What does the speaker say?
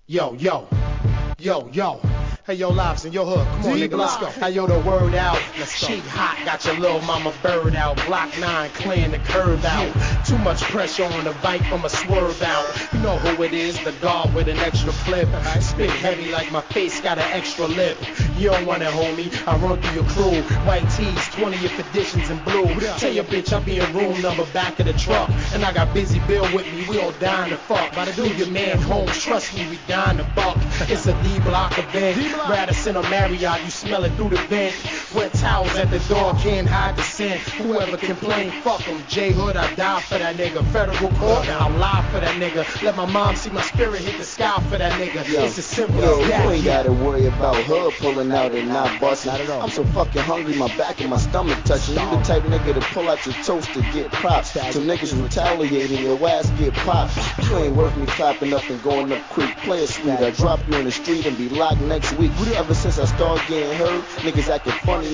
Yo, yo, yo, yo. Hey, yo, Lobs in your hood. Come on, nigga, let's go. Hey, yo, the word out. She hot, got your little mama bird out. Block 9, clearing the curve out. Too much pressure on the bike, I'ma swerve out. You know who it is, the guard with an extra clip. Spit heavy like my face got an extra lip. You don't want it, homie, I run through your crew. White tees, 20th editions in blue. Tell your bitch I be in room number back of the truck. And I got Busy Bill with me, we all dying to fuck. Do your man home, trust me, we dying to buck. It's a D-block event. Radisson or Marriott, you smell it through the vent. Wet towels at the door, can't hide the scent. Whoever complain, fuck him. J-Hood, I die for that nigga. Federal court, now I'm live for that nigga. Let my mom see my spirit hit the sky for that nigga. Yo, it's as simple yo, as that. you ain't gotta worry about hood pulling out and not busting. I'm so fucking hungry, my back and my stomach touching. You the type nigga to pull out your toast to get props. So niggas retaliating, your ass get popped. You ain't worth me clapping up and going up quick. Play it sweet, I drop you in the street and be locked next week. Ever since I started getting hurt, niggas acting funny.